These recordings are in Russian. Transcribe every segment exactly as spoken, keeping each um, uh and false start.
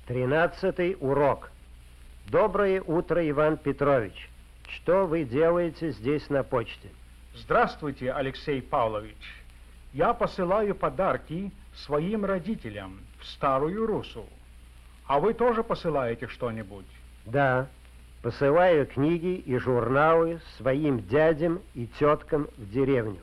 Тринадцатый урок. Доброе утро, Иван Петрович. Что вы делаете здесь на почте? Здравствуйте, Алексей Павлович. Я посылаю подарки своим родителям в Старую Руссу. А вы тоже посылаете что-нибудь? Да, посылаю книги и журналы своим дядям и теткам в деревню.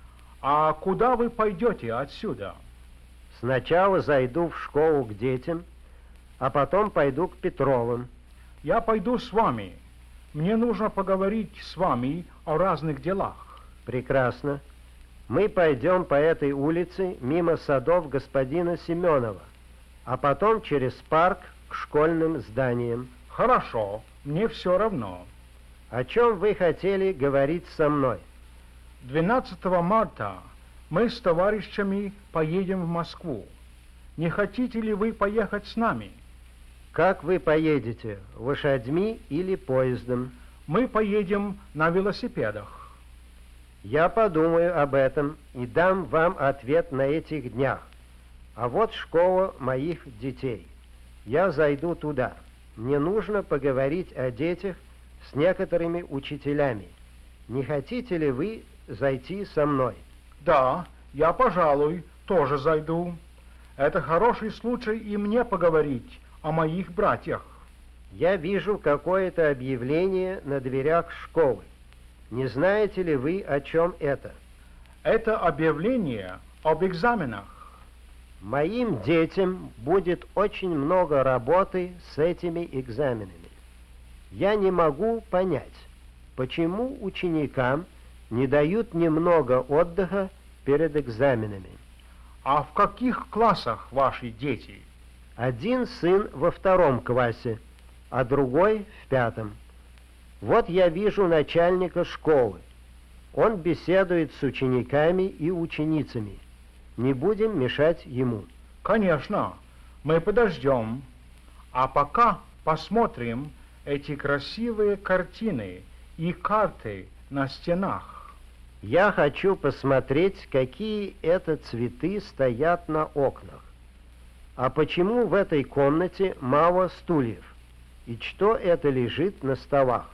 А куда вы пойдете отсюда? Сначала зайду в школу к детям, а потом пойду к Петровым. Я пойду с вами. Мне нужно поговорить с вами о разных делах. Прекрасно. Мы пойдем по этой улице мимо садов господина Семенова, а потом через парк к школьным зданиям. Хорошо, мне все равно. О чем вы хотели говорить со мной? двенадцатого марта мы с товарищами поедем в Москву. Не хотите ли вы поехать с нами? Как вы поедете, лошадьми или поездом? Мы поедем на велосипедах. Я подумаю об этом и дам вам ответ на этих днях. А вот школа моих детей. Я зайду туда. Мне нужно поговорить о детях с некоторыми учителями. Не хотите ли вы зайти со мной? Да, я, пожалуй, тоже зайду. Это хороший случай и мне поговорить о моих братьях. Я вижу какое-то объявление на дверях школы. Не знаете ли вы, о чем это? Это объявление об экзаменах. Моим детям будет очень много работы с этими экзаменами. Я не могу понять, почему ученикам не дают немного отдыха перед экзаменами. А в каких классах ваши дети? Один сын во втором классе, а другой в пятом. Вот я вижу начальника школы. Он беседует с учениками и ученицами. Не будем мешать ему. Конечно, мы подождем. А пока посмотрим эти красивые картины и карты на стенах. Я хочу посмотреть, какие это цветы стоят на окнах. А почему в этой комнате мало стульев? И что это лежит на столах?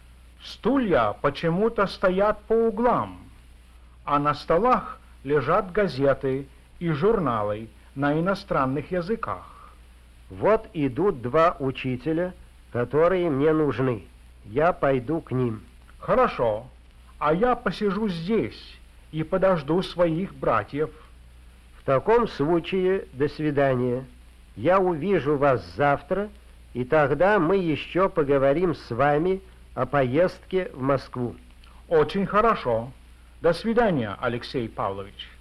Стулья почему-то стоят по углам, а на столах лежат газеты и журналы на иностранных языках. Вот идут два учителя, которые мне нужны. Я пойду к ним. Хорошо, а я посижу здесь и подожду своих братьев. В таком случае, до свидания. Я увижу вас завтра, и тогда мы еще поговорим с вами о поездке в Москву. Очень хорошо. До свидания, Алексей Павлович.